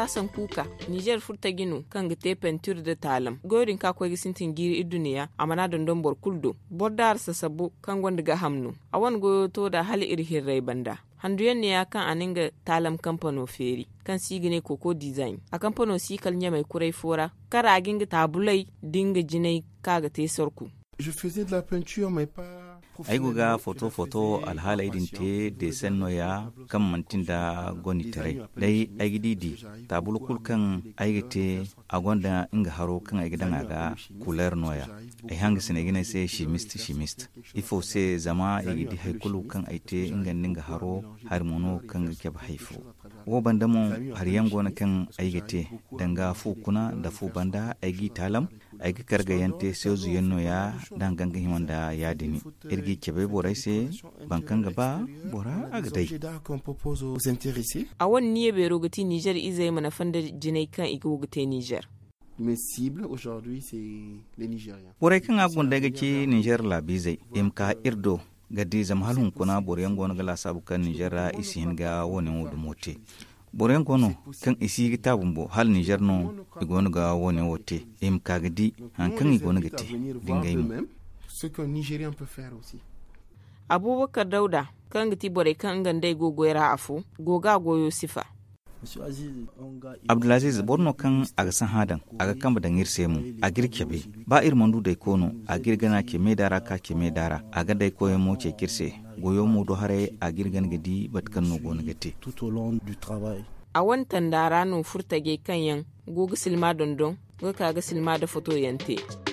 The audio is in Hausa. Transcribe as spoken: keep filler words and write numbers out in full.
Hassan Kuka Niger furta ginu kan gite pentur da talam gorin ka ko gisintin giri iduniya amana dondon bor kuldo bordar sa sabu kan gonda ga hamnu awan go to da hali irhir rai banda handuyen ne ya kan aninga talam kampano feri kan sigine koko design a kampano sikal nya mai kurai fora kara ginga tabulai dinga jinai kaga te sorku. Je faisais de la peinture mais pas aigu ga foto foto alhala idin te de senno ya kan mantin da goni tare dai aigi didi tabulu kul kan aigite agonda inga haro kan aigi dan aga kuler noya ai hanga sene gina sai shimist shimist ifo se zama aigi di haikulu kan aite inga ninga haro har mono kan ke ba haifo wo bandamo har yango na kan aigite danga fu kuna da fu banda aigi talam aigi karga yante sezu yenno ya dan ganga himanda ya dini irgi kebe borai se bankan gaba bora agadai a wani niye bai rogati Niger izai mana fanda jinai kan igogate Niger. Mes cibles aujourd'hui c'est les Nigériens. Borai kan agun daga ke Niger labizai imka irdo gadi zamhalun kuna boren gona gala sabu kan Niger isi hinga woni wodu mote boren kono kan isi kitabumbo hal Niger no igonu ga woni wote imka gadi han kan igonu gate dingai mu ce qu'un Nigérien peut faire aussi. Abubakar Dauda kan gati bore kan gandai gogoyara afu goga goyo sifa. Abdulaziz borno kan aga san hadan aga kamba dangir semu a girkebe ba irmandu dai kono a girgana ke medara ka ke medara aga dai koyo mo ke kirse goyo mu do hare a girgan gadi batkan no gon gate tout au long du travail. A wantan dara no furtage kan yan goga silma dondon ga kaga silma da foto yante.